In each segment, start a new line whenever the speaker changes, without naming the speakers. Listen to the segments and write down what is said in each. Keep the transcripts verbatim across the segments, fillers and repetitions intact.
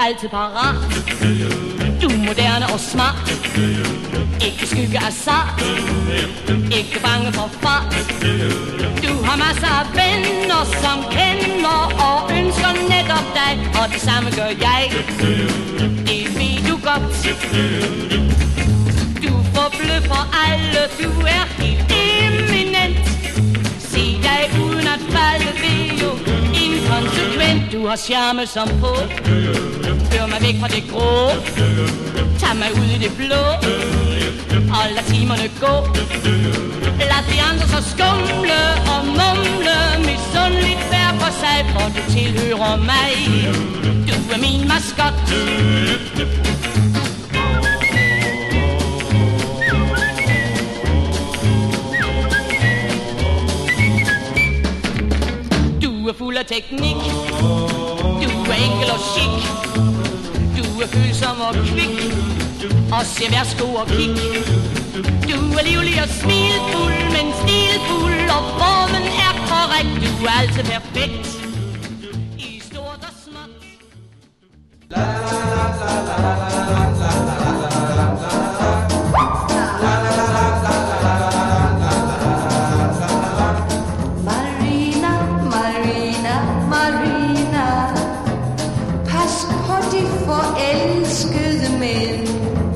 altid parat. Du er moderne og smart. Ikke skygge af sart. Ikke bange for fart. Du har masser af venner, som kender og ønsker netop dig. Og det samme gør jeg. Det ved du godt. Du forbløffer alle. Du er helt eminent. Se dig uden at falde ved jo inkonsekvent. Du har charme som på. Før mig væk fra det grå. Tag mig ud i det blå. Og lad timerne gå. Lad de andre så skumle og mumle. Misundeligt hver for sig. For du tilhører mig. Du er min maskot. Du er fuld af teknik. Du er enkel og chic. Du er følsom og kvik. Og se værsgo og kig. Du er livlig og smilfuld, men stilfuld. Og formen er korrekt. Du er altid perfekt. I stort og småt. La la la la la la la la
Marina, Marina, Marina. Pas på de forelskede mænd.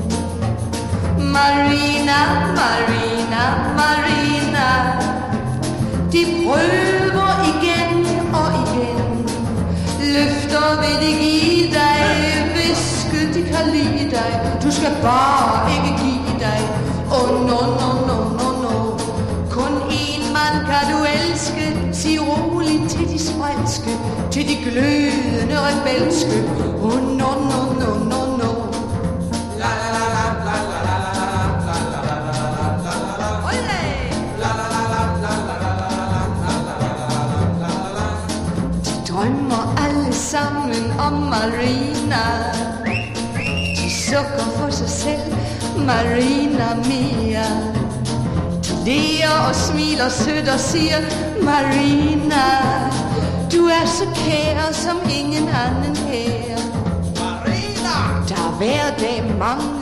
Marina, Marina, Marina. De prøver igen og igen. Løfter vil de give dig. Viske de kan lide dig. Du skal bare ikke give dig. Oh no, no, no, no, no. Kun en mand kan du elske. Sig roligt til de sprelske. Til de glødende rebelske. Oh no, no, no, no, no. La la la la la la la. Drømmer alle sammen om Marina. De sukker for sig selv, Marina mia. De ler og smiler sødt og siger, Marina, du er så kær som ingen anden her. Marina! Der er hver dag mange